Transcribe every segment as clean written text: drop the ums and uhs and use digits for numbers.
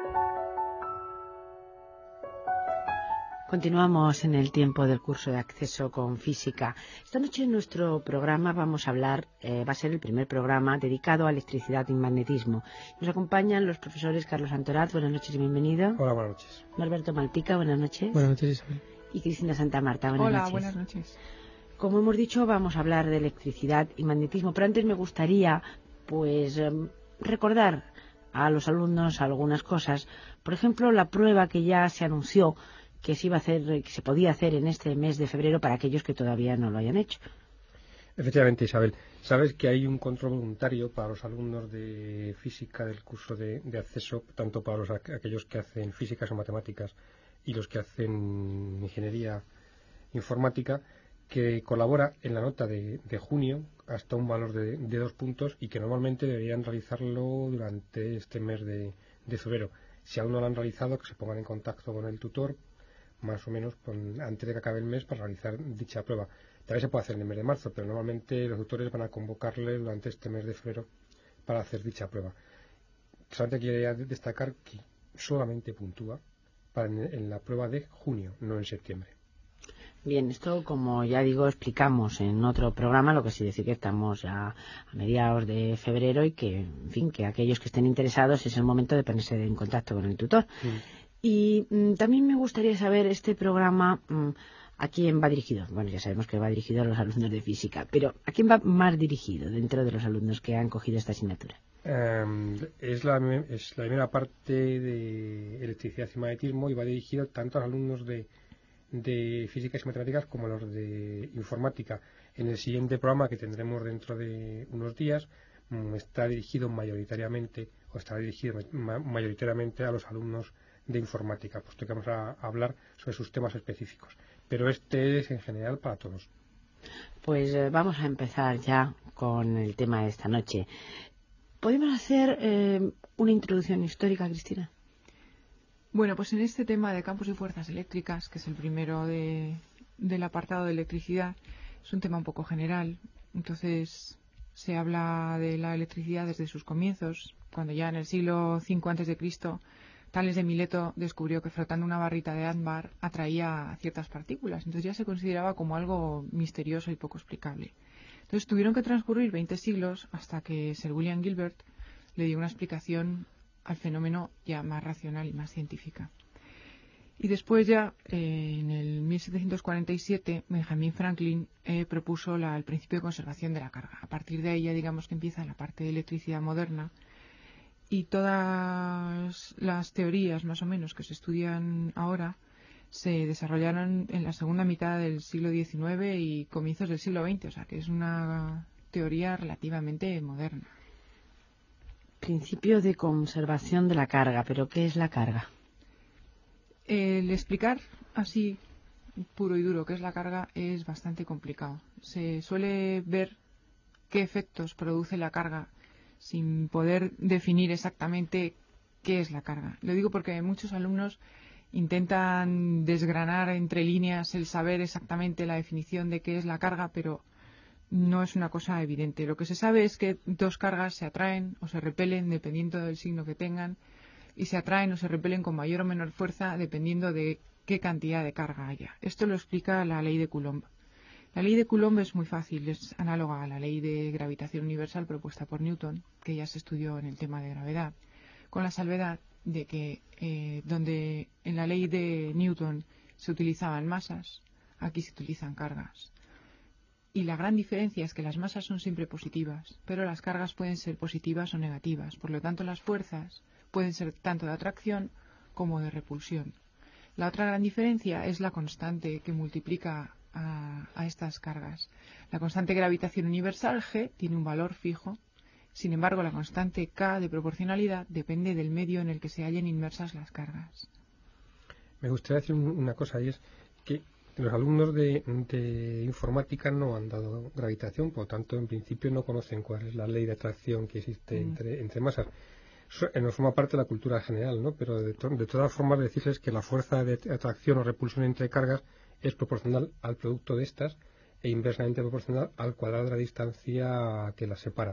Continuamos en el tiempo del curso de acceso con física. Esta noche en nuestro programa vamos a hablar, va a ser el primer programa dedicado a electricidad y magnetismo. Nos acompañan los profesores Carlos Antorat, buenas noches y bienvenido. Hola, buenas noches. Norberto Malpica, buenas noches. Buenas noches, Isabel. Y Cristina Santa Marta, buenas noches. Hola, buenas noches. Como hemos dicho, vamos a hablar de electricidad y magnetismo, pero antes me gustaría, recordar a los alumnos algunas cosas. Por ejemplo, la prueba que ya se anunció que se iba a hacer, que se podía hacer en este mes de febrero para aquellos que todavía no lo hayan hecho. Efectivamente, Isabel. Sabes que hay un control voluntario para los alumnos de física del curso de acceso, tanto para aquellos que hacen físicas o matemáticas y los que hacen ingeniería informática, que colabora en la nota de junio hasta un valor de 2 puntos y que normalmente deberían realizarlo durante este mes de febrero. Si aún no lo han realizado, que se pongan en contacto con el tutor más o menos antes de que acabe el mes para realizar dicha prueba. También se puede hacer en el mes de marzo, pero normalmente los tutores van a convocarle durante este mes de febrero para hacer dicha prueba. Solamente quería destacar que solamente puntúa en la prueba de junio, no en septiembre. Bien, esto, como ya digo, explicamos en otro programa, lo que sí decir que estamos ya a mediados de febrero y que, en fin, que aquellos que estén interesados es el momento de ponerse en contacto con el tutor. Y también me gustaría saber este programa a quién va dirigido. Bueno, ya sabemos que va dirigido a los alumnos de física, pero ¿a quién va más dirigido dentro de los alumnos que han cogido esta asignatura? Es la primera parte de electricidad y magnetismo y va dirigido tanto a los alumnos de físicas y matemáticas como a los de informática. En el siguiente programa que tendremos dentro de unos días estará dirigido mayoritariamente a los alumnos de informática, puesto que vamos a hablar sobre sus temas específicos. Pero este es en general para todos. Pues vamos a empezar ya con el tema de esta noche. ¿Podemos hacer una introducción histórica, Cristina? Bueno, pues en este tema de campos y fuerzas eléctricas, que es el primero del apartado de electricidad, es un tema un poco general. Entonces se habla de la electricidad desde sus comienzos, cuando ya en el siglo V a.C., Tales de Mileto descubrió que frotando una barrita de ámbar atraía ciertas partículas. Entonces ya se consideraba como algo misterioso y poco explicable. Entonces tuvieron que transcurrir 20 siglos hasta que Sir William Gilbert le dio una explicación al fenómeno ya más racional y más científica. Y después ya, en el 1747, Benjamin Franklin propuso el principio de conservación de la carga. A partir de ahí ya digamos que empieza la parte de electricidad moderna. Y todas las teorías, más o menos, que se estudian ahora, se desarrollaron en la segunda mitad del siglo XIX y comienzos del siglo XX, o sea que es una teoría relativamente moderna. Principio de conservación de la carga, ¿pero qué es la carga? El explicar así, puro y duro, qué es la carga es bastante complicado. Se suele ver qué efectos produce la carga sin poder definir exactamente qué es la carga. Lo digo porque muchos alumnos intentan desgranar entre líneas el saber exactamente la definición de qué es la carga, pero no es una cosa evidente. Lo que se sabe es que dos cargas se atraen o se repelen dependiendo del signo que tengan, y se atraen o se repelen con mayor o menor fuerza dependiendo de qué cantidad de carga haya. Esto lo explica la ley de Coulomb. La ley de Coulomb es muy fácil, es análoga a la ley de gravitación universal propuesta por Newton, que ya se estudió en el tema de gravedad, con la salvedad de que donde en la ley de Newton se utilizaban masas, aquí se utilizan cargas. Y la gran diferencia es que las masas son siempre positivas, pero las cargas pueden ser positivas o negativas. Por lo tanto, las fuerzas pueden ser tanto de atracción como de repulsión. La otra gran diferencia es la constante que multiplica a estas cargas. La constante de gravitación universal, G, tiene un valor fijo. Sin embargo, la constante K de proporcionalidad depende del medio en el que se hallen inmersas las cargas. Me gustaría decir una cosa, y es que los alumnos de informática no han dado gravitación, por lo tanto, en principio no conocen cuál es la ley de atracción que existe entre masas. No forma parte de la cultura general, ¿no? Pero de todas formas decirles que la fuerza de atracción o repulsión entre cargas es proporcional al producto de estas e inversamente proporcional al cuadrado de la distancia que las separa.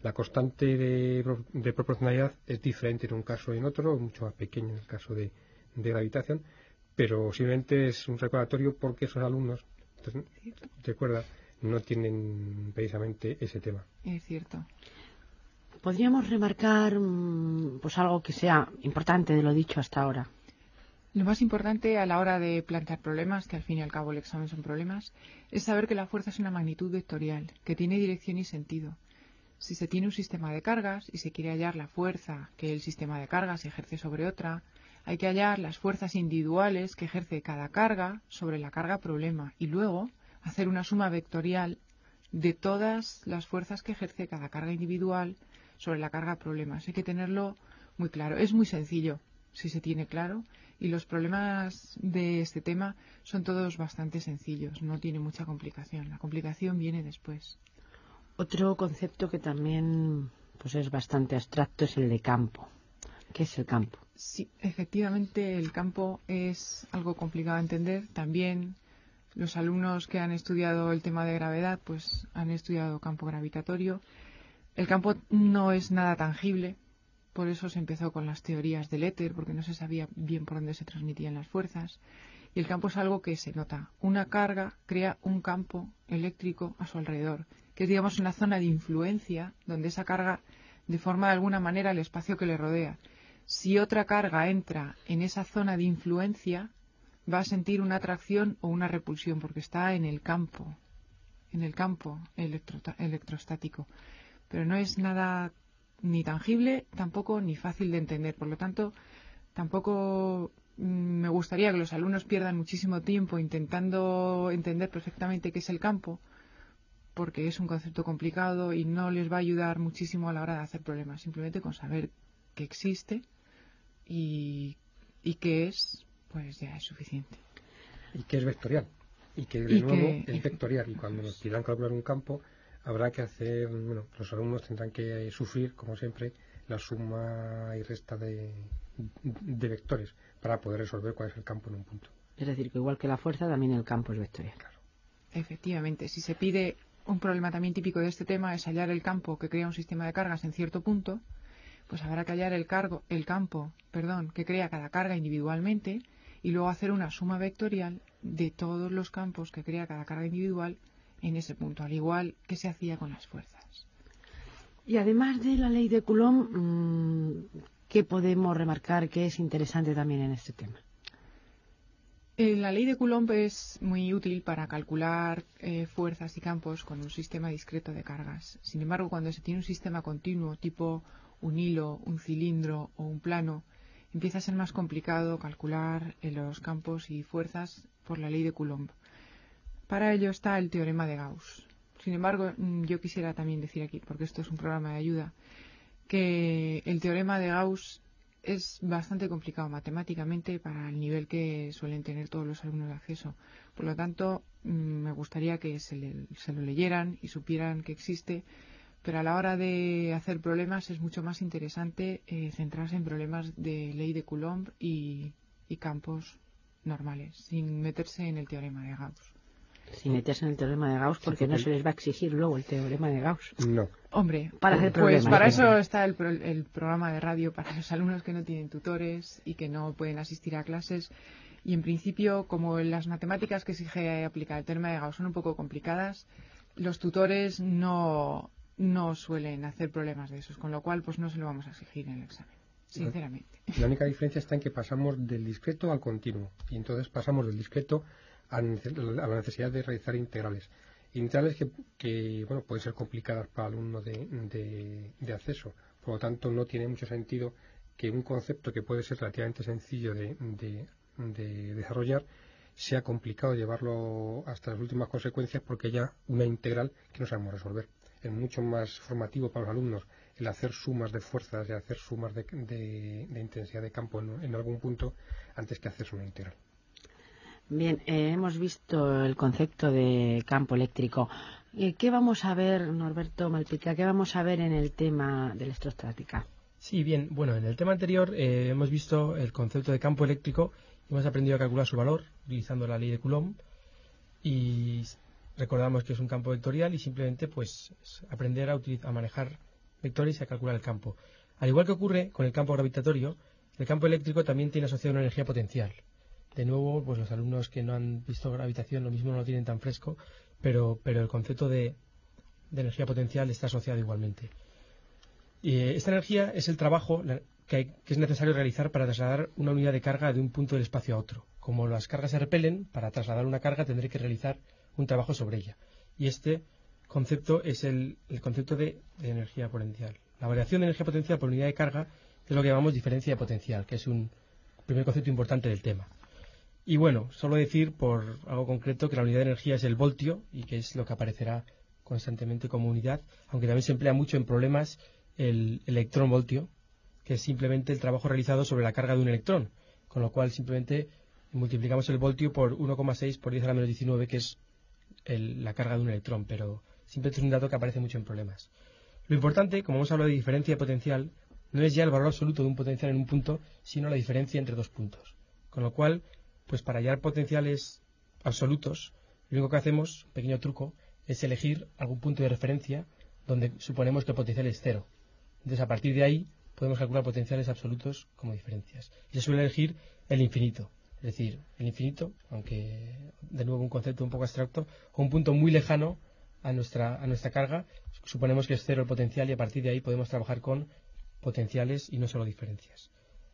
La constante de proporcionalidad es diferente en un caso y en otro, mucho más pequeño en el caso de gravitación, pero simplemente es un recordatorio porque esos alumnos, recuerda, no tienen precisamente ese tema. Es cierto. ¿Podríamos remarcar pues algo que sea importante de lo dicho hasta ahora? Lo más importante a la hora de plantear problemas, que al fin y al cabo el examen son problemas, es saber que la fuerza es una magnitud vectorial, que tiene dirección y sentido. Si se tiene un sistema de cargas y se quiere hallar la fuerza que el sistema de cargas ejerce sobre otra, hay que hallar las fuerzas individuales que ejerce cada carga sobre la carga problema y luego hacer una suma vectorial de todas las fuerzas que ejerce cada carga individual sobre la carga problema. Hay que tenerlo muy claro. Es muy sencillo si se tiene claro y los problemas de este tema son todos bastante sencillos, no tiene mucha complicación. La complicación viene después. Otro concepto que también pues es bastante abstracto es el de campo. ¿Qué es el campo? Sí, efectivamente el campo es algo complicado de entender. También los alumnos que han estudiado el tema de gravedad pues han estudiado campo gravitatorio. El campo no es nada tangible, por eso se empezó con las teorías del éter, porque no se sabía bien por dónde se transmitían las fuerzas. Y el campo es algo que se nota. Una carga crea un campo eléctrico a su alrededor, que es, digamos, una zona de influencia donde esa carga deforma de alguna manera el espacio que le rodea. Si otra carga entra en esa zona de influencia, va a sentir una atracción o una repulsión, porque está en el campo electrostático. Pero no es nada ni tangible, tampoco ni fácil de entender. Por lo tanto, tampoco me gustaría que los alumnos pierdan muchísimo tiempo intentando entender perfectamente qué es el campo, porque es un concepto complicado y no les va a ayudar muchísimo a la hora de hacer problemas. Simplemente con saber que existe y qué es, pues ya es suficiente. Y que es vectorial. Y que de nuevo es vectorial. Y cuando nos pidan calcular un campo, habrá que hacer, bueno, los alumnos tendrán que sufrir, como siempre, la suma y resta de vectores para poder resolver cuál es el campo en un punto. Es decir, que igual que la fuerza, también el campo es vectorial. Claro. Efectivamente, si se pide un problema también típico de este tema es hallar el campo que crea un sistema de cargas en cierto punto, pues habrá que hallar el campo que crea cada carga individualmente y luego hacer una suma vectorial de todos los campos que crea cada carga individual en ese punto, al igual que se hacía con las fuerzas. Y además de la ley de Coulomb, ¿qué podemos remarcar que es interesante también en este tema? La ley de Coulomb es muy útil para calcular fuerzas y campos con un sistema discreto de cargas. Sin embargo, cuando se tiene un sistema continuo, tipo un hilo, un cilindro o un plano, empieza a ser más complicado calcular los campos y fuerzas por la ley de Coulomb. Para ello está el teorema de Gauss. Sin embargo, yo quisiera también decir aquí, porque esto es un programa de ayuda, que el teorema de Gauss es bastante complicado matemáticamente para el nivel que suelen tener todos los alumnos de acceso. Por lo tanto, me gustaría que se lo leyeran y supieran que existe, pero a la hora de hacer problemas es mucho más interesante centrarse en problemas de ley de Coulomb y campos normales, sin meterse en el teorema de Gauss. Sin meterse en el teorema de Gauss, porque no se les va a exigir luego el teorema de Gauss. No. Hombre, para hacer pues problemas, para eso está el programa de radio para los alumnos que no tienen tutores y que no pueden asistir a clases. Y en principio, como las matemáticas que exige aplicar el teorema de Gauss son un poco complicadas, los tutores no suelen hacer problemas de esos, con lo cual pues no se lo vamos a exigir en el examen, sinceramente. La única diferencia está en que pasamos del discreto al continuo, y entonces pasamos del discreto a la necesidad de realizar integrales. Integrales que bueno, pueden ser complicadas para el alumno de acceso. Por lo tanto, no tiene mucho sentido que un concepto que puede ser relativamente sencillo de desarrollar sea complicado llevarlo hasta las últimas consecuencias, porque ya una integral que no sabemos resolver. Es mucho más formativo para los alumnos el hacer sumas de fuerzas y hacer sumas de intensidad de campo en algún punto antes que hacerse una integral. Bien, hemos visto el concepto de campo eléctrico. ¿Qué vamos a ver, Norberto Malpica, qué vamos a ver en el tema de la electrostática? Sí, bien, bueno, en el tema anterior hemos visto el concepto de campo eléctrico y hemos aprendido a calcular su valor utilizando la ley de Coulomb y recordamos que es un campo vectorial y simplemente pues aprender a manejar vectores y a calcular el campo. Al igual que ocurre con el campo gravitatorio, el campo eléctrico también tiene asociado una energía potencial. De nuevo, pues los alumnos que no han visto gravitación lo mismo no lo tienen tan fresco, pero el concepto de energía potencial está asociado igualmente. Y esta energía es el trabajo que es necesario realizar para trasladar una unidad de carga de un punto del espacio a otro. Como las cargas se repelen, para trasladar una carga tendré que realizar un trabajo sobre ella. Y este concepto es el concepto de energía potencial. La variación de energía potencial por unidad de carga es lo que llamamos diferencia de potencial, que es un primer concepto importante del tema. Y bueno, solo decir por algo concreto que la unidad de energía es el voltio y que es lo que aparecerá constantemente como unidad, aunque también se emplea mucho en problemas el electrón-voltio, que es simplemente el trabajo realizado sobre la carga de un electrón, con lo cual simplemente multiplicamos el voltio por 1,6 por 10 a la menos 19, que es la carga de un electrón, pero simplemente es un dato que aparece mucho en problemas. Lo importante, como hemos hablado de diferencia de potencial, no es ya el valor absoluto de un potencial en un punto, sino la diferencia entre dos puntos. Con lo cual, pues para hallar potenciales absolutos, lo único que hacemos, pequeño truco, es elegir algún punto de referencia donde suponemos que el potencial es cero. Entonces, a partir de ahí, podemos calcular potenciales absolutos como diferencias. Y se suele elegir el infinito. Es decir, el infinito, aunque de nuevo un concepto un poco abstracto, o un punto muy lejano a nuestra carga, suponemos que es cero el potencial y a partir de ahí podemos trabajar con potenciales y no solo diferencias.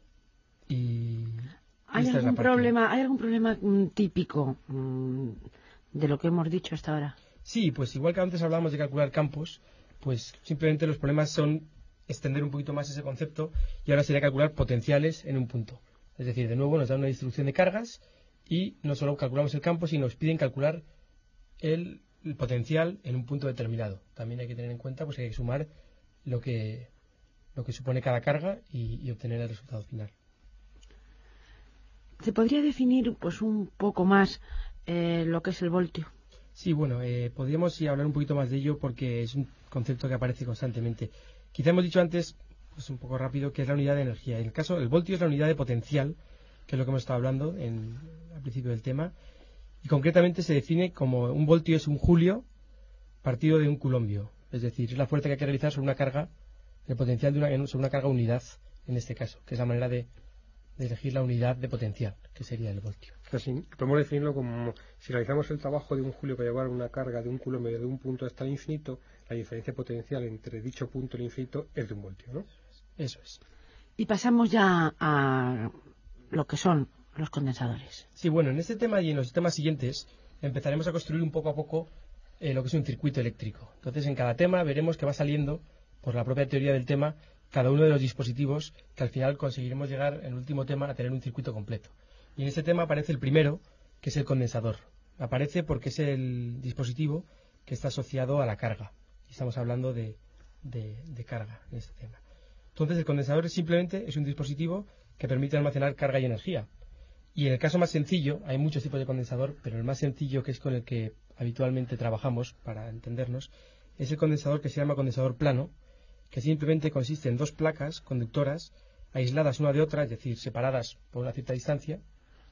¿Hay algún problema típico de lo que hemos dicho hasta ahora? Sí, pues igual que antes hablábamos de calcular campos, pues simplemente los problemas son extender un poquito más ese concepto y ahora sería calcular potenciales en un punto. Es decir, de nuevo nos dan una distribución de cargas y no solo calculamos el campo, sino nos piden calcular el potencial en un punto determinado. También hay que tener en cuenta pues que hay que sumar lo que supone cada carga y obtener el resultado final. ¿Se podría definir pues un poco más lo que es el voltio? Sí, bueno, podríamos hablar un poquito más de ello porque es un concepto que aparece constantemente. Quizá hemos dicho antes, pues un poco rápido, que es la unidad de energía. En el caso, el voltio es la unidad de potencial, que es lo que hemos estado hablando al principio del tema, y concretamente se define como un voltio es un julio partido de un culombio. Es decir, es la fuerza que hay que realizar sobre una carga, el potencial sobre una carga unidad, en este caso, que es la manera de elegir la unidad de potencial, que sería el voltio. Así, podemos definirlo como si realizamos el trabajo de un julio para llevar una carga de un culombio de un punto hasta el infinito, la diferencia potencial entre dicho punto y el infinito es de un voltio, ¿no? Eso es. Y pasamos ya a lo que son los condensadores. Sí, bueno, en este tema y en los temas siguientes empezaremos a construir un poco a poco lo que es un circuito eléctrico. Entonces, en cada tema veremos que va saliendo, por la propia teoría del tema, cada uno de los dispositivos que al final conseguiremos llegar en el último tema a tener un circuito completo. Y en este tema aparece el primero, que es el condensador. Aparece porque es el dispositivo que está asociado a la carga. Y estamos hablando de carga en este tema. Entonces el condensador simplemente es un dispositivo que permite almacenar carga y energía. Y en el caso más sencillo, hay muchos tipos de condensador, pero el más sencillo, que es con el que habitualmente trabajamos para entendernos, es el condensador que se llama condensador plano, que simplemente consiste en dos placas conductoras aisladas una de otra, es decir, separadas por una cierta distancia,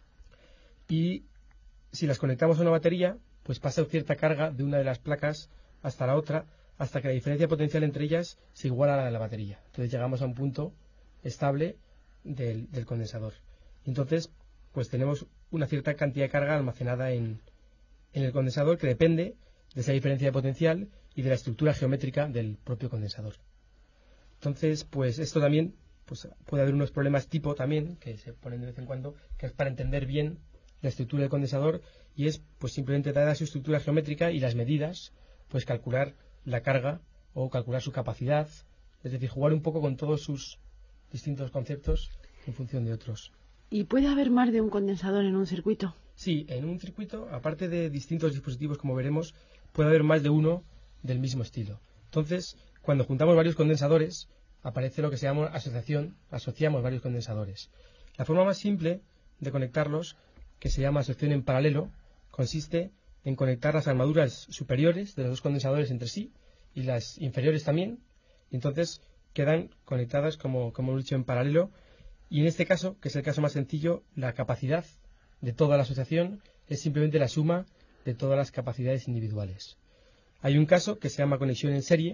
y si las conectamos a una batería, pues pasa cierta carga de una de las placas hasta la otra, hasta que la diferencia potencial entre ellas se iguala a la de la batería. Entonces llegamos a un punto estable del condensador. Entonces, pues tenemos una cierta cantidad de carga almacenada en el condensador que depende de esa diferencia de potencial y de la estructura geométrica del propio condensador. Entonces, pues esto también, pues puede haber unos problemas tipo también, que se ponen de vez en cuando, que es para entender bien la estructura del condensador, y es pues simplemente dada su estructura geométrica y las medidas, pues calcular la carga o calcular su capacidad, es decir, jugar un poco con todos sus distintos conceptos en función de otros. ¿Y puede haber más de un condensador en un circuito? Sí, en un circuito, aparte de distintos dispositivos como veremos, puede haber más de uno del mismo estilo. Entonces, cuando juntamos varios condensadores, aparece lo que se llama asociación, asociamos varios condensadores. La forma más simple de conectarlos, que se llama asociación en paralelo, consiste en conectar las armaduras superiores de los dos condensadores entre sí y las inferiores también, y entonces quedan conectadas como hemos dicho en paralelo, y en este caso, que es el caso más sencillo, la capacidad de toda la asociación es simplemente la suma de todas las capacidades individuales. Hay un caso que se llama conexión en serie,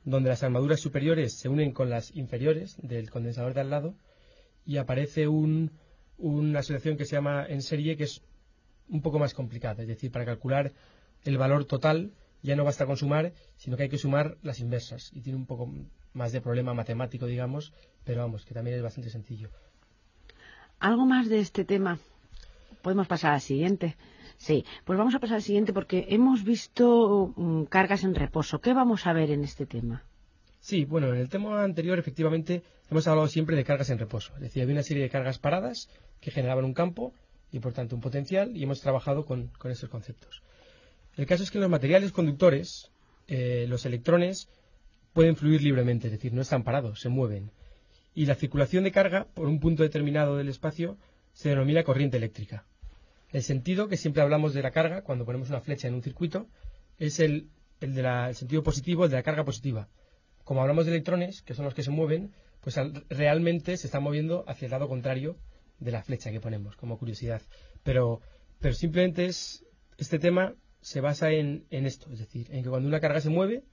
donde las armaduras superiores se unen con las inferiores del condensador de al lado y aparece una asociación que se llama en serie, que es un poco más complicada. Es decir, para calcular el valor total ya no basta con sumar, sino que hay que sumar las inversas. Y tiene un poco más de problema matemático, digamos, pero vamos, que también es bastante sencillo. ¿Algo más de este tema? Podemos pasar al siguiente. Sí, pues vamos a pasar al siguiente porque hemos visto cargas en reposo. ¿Qué vamos a ver en este tema? Sí, bueno, en el tema anterior efectivamente hemos hablado siempre de cargas en reposo. Es decir, había una serie de cargas paradas que generaban un campo y por tanto un potencial, y hemos trabajado con esos conceptos. El caso es que en los materiales conductores los electrones pueden fluir libremente, es decir, no están parados, se mueven. Y la circulación de carga por un punto determinado del espacio se denomina corriente eléctrica. El sentido que siempre hablamos de la carga cuando ponemos una flecha en un circuito es el sentido positivo, el de la carga positiva. Como hablamos de electrones, que son los que se mueven, pues realmente se están moviendo hacia el lado contrario de la flecha que ponemos, como curiosidad. Pero simplemente este tema se basa en esto, es decir, en que cuando una carga se mueve,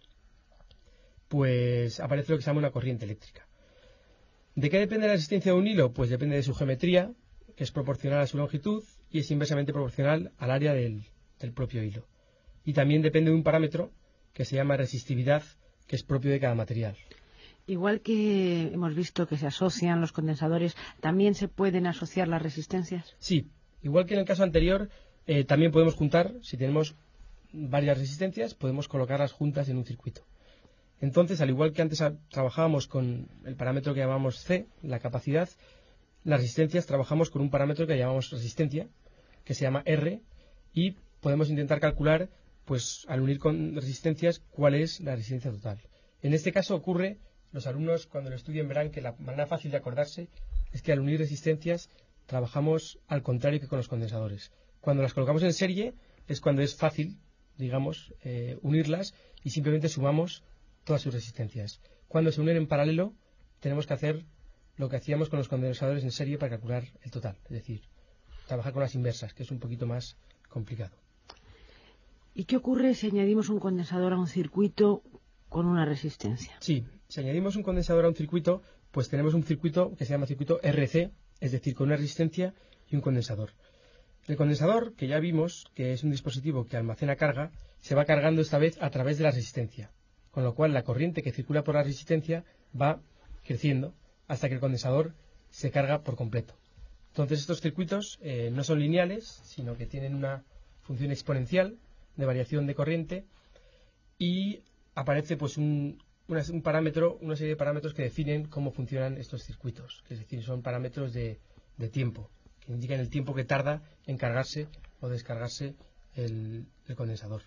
pues aparece lo que se llama una corriente eléctrica. ¿De qué depende la resistencia de un hilo? Pues depende de su geometría, que es proporcional a su longitud y es inversamente proporcional al área del propio hilo. Y también depende de un parámetro que se llama resistividad, que es propio de cada material. Igual que hemos visto que se asocian los condensadores, ¿también se pueden asociar las resistencias? Sí, igual que en el caso anterior, también podemos juntar, si tenemos varias resistencias, podemos colocarlas juntas en un circuito. Entonces, al igual que antes trabajábamos con el parámetro que llamamos C, la capacidad, las resistencias trabajamos con un parámetro que llamamos resistencia, que se llama R, y podemos intentar calcular, pues al unir con resistencias, cuál es la resistencia total. En este caso ocurre, los alumnos cuando lo estudien verán que la manera fácil de acordarse es que al unir resistencias trabajamos al contrario que con los condensadores. Cuando las colocamos en serie es cuando es fácil, digamos, unirlas y simplemente sumamos todas sus resistencias. Cuando se unen en paralelo tenemos que hacer lo que hacíamos con los condensadores en serie para calcular el total, es decir, trabajar con las inversas, que es un poquito más complicado. ¿Y qué ocurre si añadimos un condensador a un circuito con una resistencia? Sí, si añadimos un condensador a un circuito, pues tenemos un circuito que se llama circuito RC, es decir, con una resistencia y un condensador. El condensador, que ya vimos que es un dispositivo que almacena carga, se va cargando esta vez a través de la resistencia, con lo cual la corriente que circula por la resistencia va creciendo hasta que el condensador se carga por completo. Entonces estos circuitos no son lineales, sino que tienen una función exponencial de variación de corriente y aparece pues una serie de parámetros que definen cómo funcionan estos circuitos, que es decir, son parámetros de tiempo, que indican el tiempo que tarda en cargarse o descargarse el condensador.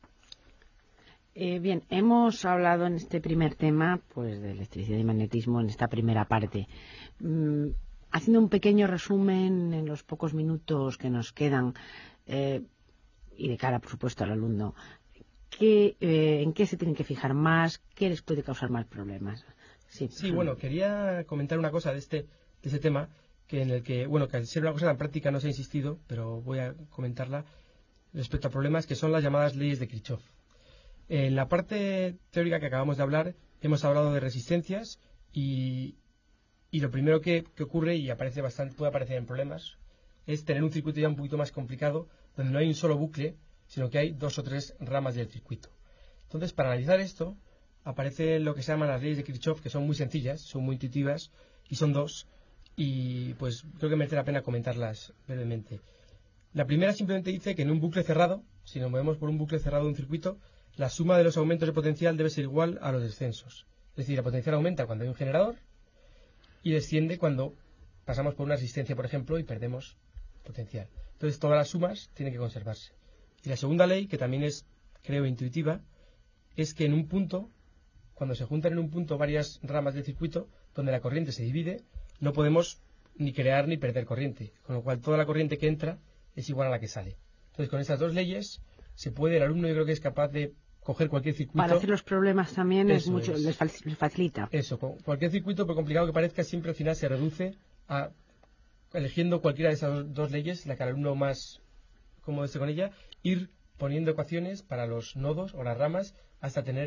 Bien, hemos hablado en este primer tema pues de electricidad y magnetismo en esta primera parte. Haciendo un pequeño resumen en los pocos minutos que nos quedan y de cara, por supuesto, al alumno, ¿en qué se tienen que fijar más? ¿Qué les puede causar más problemas? Sí, bueno, quería comentar una cosa de ese tema, que en el que, bueno, que al ser una cosa tan práctica no se ha insistido, pero voy a comentarla respecto a problemas que son las llamadas leyes de Kirchhoff. En la parte teórica que acabamos de hablar, hemos hablado de resistencias y lo primero que ocurre, y puede aparecer en problemas, es tener un circuito ya un poquito más complicado, donde no hay un solo bucle, sino que hay 2 o 3 ramas del circuito. Entonces, para analizar esto, aparece lo que se llaman las leyes de Kirchhoff, que son muy sencillas, son muy intuitivas, y son 2, y pues creo que merece la pena comentarlas brevemente. La primera simplemente dice que en un bucle cerrado, si nos movemos por un bucle cerrado de un circuito, la suma de los aumentos de potencial debe ser igual a los descensos. Es decir, la potencial aumenta cuando hay un generador y desciende cuando pasamos por una resistencia, por ejemplo, y perdemos potencial. Entonces, todas las sumas tienen que conservarse. Y la segunda ley, que también es, creo, intuitiva, es que en un punto, cuando se juntan en un punto varias ramas del circuito, donde la corriente se divide, no podemos ni crear ni perder corriente, con lo cual toda la corriente que entra es igual a la que sale. Entonces, con estas dos leyes, el alumno yo creo que es capaz de coger cualquier circuito. Para hacer los problemas también les facilita. Eso, cualquier circuito, por complicado que parezca, siempre al final se reduce a, eligiendo cualquiera de esas dos leyes, la que al alumno más cómodo esté con ella, ir poniendo ecuaciones para los nodos o las ramas hasta tener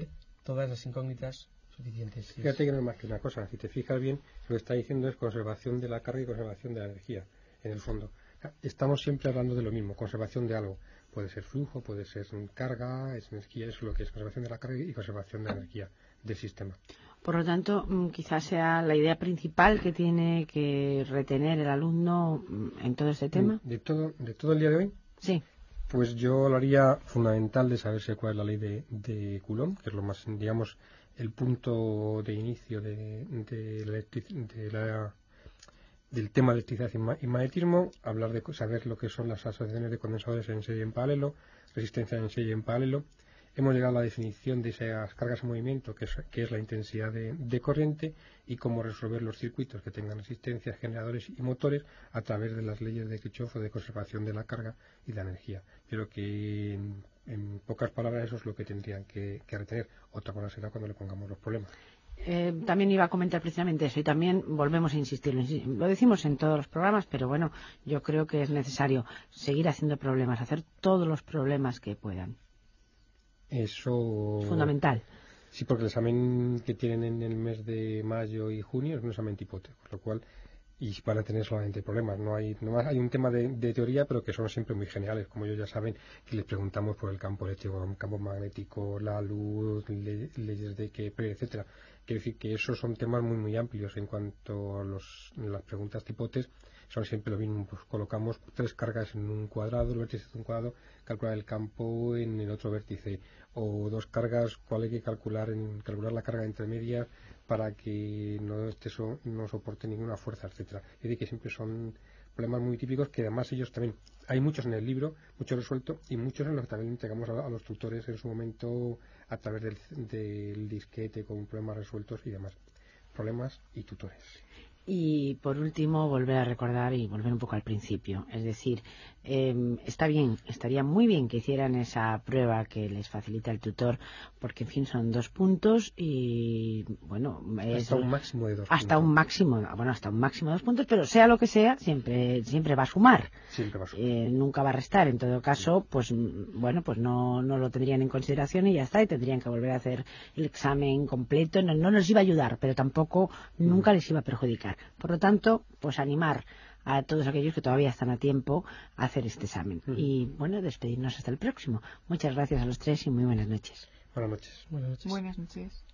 todas las incógnitas suficientes. Fíjate que no es más que una cosa. Si te fijas bien, lo que está diciendo es conservación de la carga y conservación de la energía, en el fondo. Estamos siempre hablando de lo mismo, conservación de algo. Puede ser flujo, puede ser carga, es energía, eso es lo que es conservación de la carga y conservación de la energía del sistema. Por lo tanto, quizás sea la idea principal que tiene que retener el alumno en todo este tema. De todo el día de hoy, Sí. pues yo lo haría fundamental de saberse cuál es la ley de Coulomb, que es lo más, digamos, el punto de inicio del tema de electricidad y magnetismo, hablar de saber lo que son las asociaciones de condensadores en serie y en paralelo, resistencia en serie y en paralelo. Hemos llegado a la definición de esas cargas en movimiento, que es la intensidad de corriente, y cómo resolver los circuitos que tengan resistencias, generadores y motores a través de las leyes de Kirchhoff o de conservación de la carga y la energía. Creo que en pocas palabras eso es lo que tendrían que retener. Otra cosa será cuando le pongamos los problemas. También iba a comentar precisamente eso y también volvemos a insistir. Lo decimos en todos los programas, pero bueno, yo creo que es necesario seguir haciendo problemas, hacer todos los problemas que puedan. Eso... Fundamental. Sí, porque el examen que tienen en el mes de mayo y junio es un examen tipote, con lo cual y van a tener solamente problemas. No hay un tema de teoría, pero que son siempre muy generales, como ellos ya saben, que les preguntamos por el campo eléctrico, el campo magnético, la luz, leyes de Kepler, etcétera. Quiero decir que esos son temas muy muy amplios en cuanto a las preguntas tipotes. Son siempre lo mismo, pues colocamos 3 cargas en un cuadrado, el vértice de un cuadrado, calcular el campo en el otro vértice, o 2 cargas, cuál hay que calcular la carga intermedia para que no soporte ninguna fuerza, etcétera. Es decir, que siempre son problemas muy típicos que además ellos también, hay muchos en el libro, muchos resueltos y muchos en los que también entregamos a los tutores en su momento a través del disquete con problemas resueltos y demás. Problemas y tutores. Y por último, volver a recordar y volver un poco al principio. Es decir, está bien, estaría muy bien que hicieran esa prueba que les facilita el tutor, porque en fin son 2 puntos y bueno, hasta un máximo de 2 puntos. Hasta un máximo de 2 puntos, pero sea lo que sea, siempre va a sumar. Siempre va a sumar. Nunca va a restar. En todo caso, pues bueno, pues no lo tendrían en consideración y ya está, y tendrían que volver a hacer el examen completo. No les iba a ayudar, pero tampoco nunca les iba a perjudicar. Por lo tanto, pues animar a todos aquellos que todavía están a tiempo a hacer este examen. Y bueno, despedirnos hasta el próximo. Muchas gracias a los 3 y muy buenas noches. Buenas noches. Buenas noches. Buenas noches.